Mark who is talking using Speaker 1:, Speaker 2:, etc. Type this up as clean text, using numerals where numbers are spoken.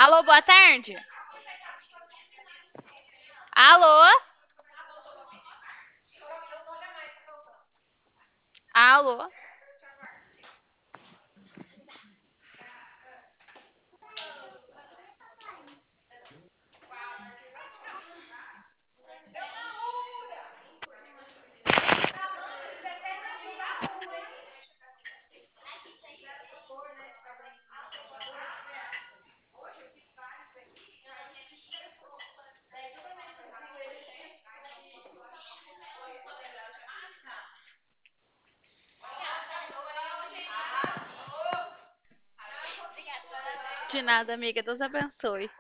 Speaker 1: Alô, boa tarde. Alô? Alô? De nada, amiga. Deus abençoe.